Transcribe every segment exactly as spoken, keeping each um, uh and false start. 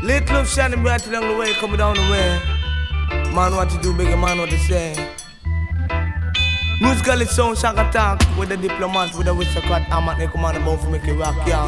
Little love shining bright along the way, coming down the way. Man what to do, bigger man what to say. Musically sound shank attack with the diplomat, with the whistle cut. I'm at the command about to make it rock, yeah.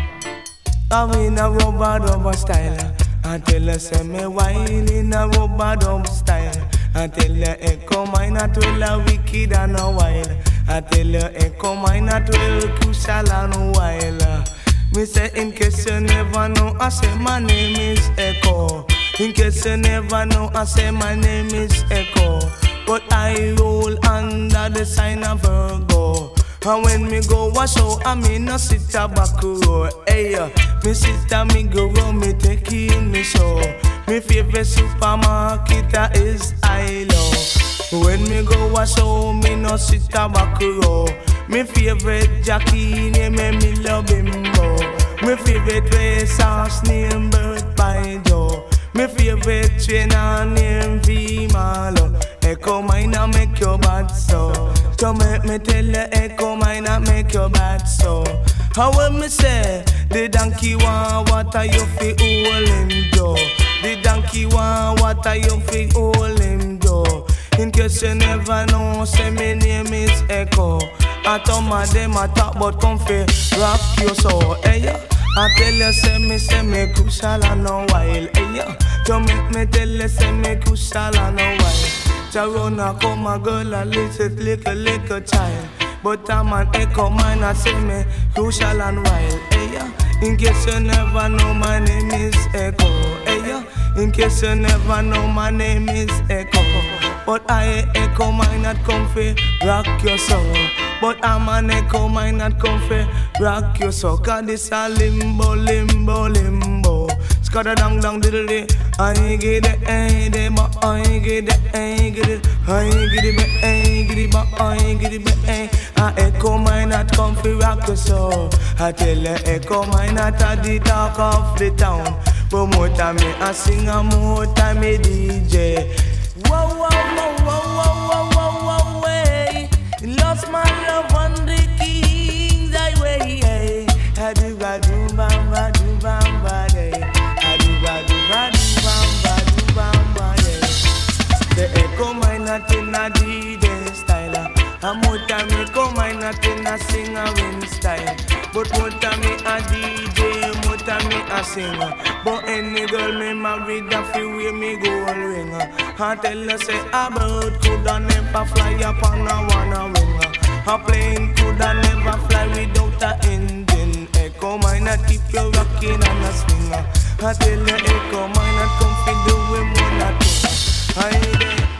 I'm in a rubber rubber style. I tell her say me wine in a rubber rubber style. I tell her echo mine at well a wicked and a while. I tell her echo mine at well crucial and a while. Me say in case you never know, I say my name is Echo. In case you never know, I say my name is Echo. But I roll under the sign of Virgo. And when me go wash out, I me no sit a back row. Hey, me sit a me go round, me take in me show. Me favorite supermarket is Ilo. When me go wash out, me no sit a back row. Me favorite Jackie name me love Bimbo. Me favorite race horse name Bird by Joe. Me favorite trainer name V Malo. Echo mine a make your bad so. So make me tell you echo mine a make your bad so. How will me say the donkey want water you fi hold him do. The donkey want water you fi hold him do. In case you never know, say my name is Echo. I told my them I talk about comfy, rock your soul, hey yeah. I tell you say me say me crucial and a while, hey yeah. So make me tell you say me crucial and a while. Charona come a girl a little little little child, but I'm an echo man I say me crucial and wild, hey yeah. In case you never know, my name is Echo, hey yeah. In case you never know, my name is Echo. But I echo mine not comfy, rock your soul. But I'm an echo mine not comfy, rock your soul. Cause this a limbo, limbo, limbo. Scatter down, down, diddle day. I get it, I get it, but I get it, I get it. I get it, but I get it, but I get it, but I. I echo mine not comfy, rock your soul. I tell you, echo mine not at the talk of the town. But more time me I sing, and more time me D J. Whoa, whoa, whoa, whoa, whoa, whoa, whoa, whoa, way. Lost my love on the King's Highway. I do ba do bam ba do bam ba day. I do ba do ba do bam ba do bam ba day. The echo mine not in a D J style. And more time me come mine not in a sing a win style. But more time me a D J, more time me a singer. But any girl me married a few way me go and ring. I tell her say a bird coulda never fly upon a one wing. A plane coulda never fly without a engine. Echo mine not keep you rocking and a swing. I tell her echo mine not come fi do him one or two. I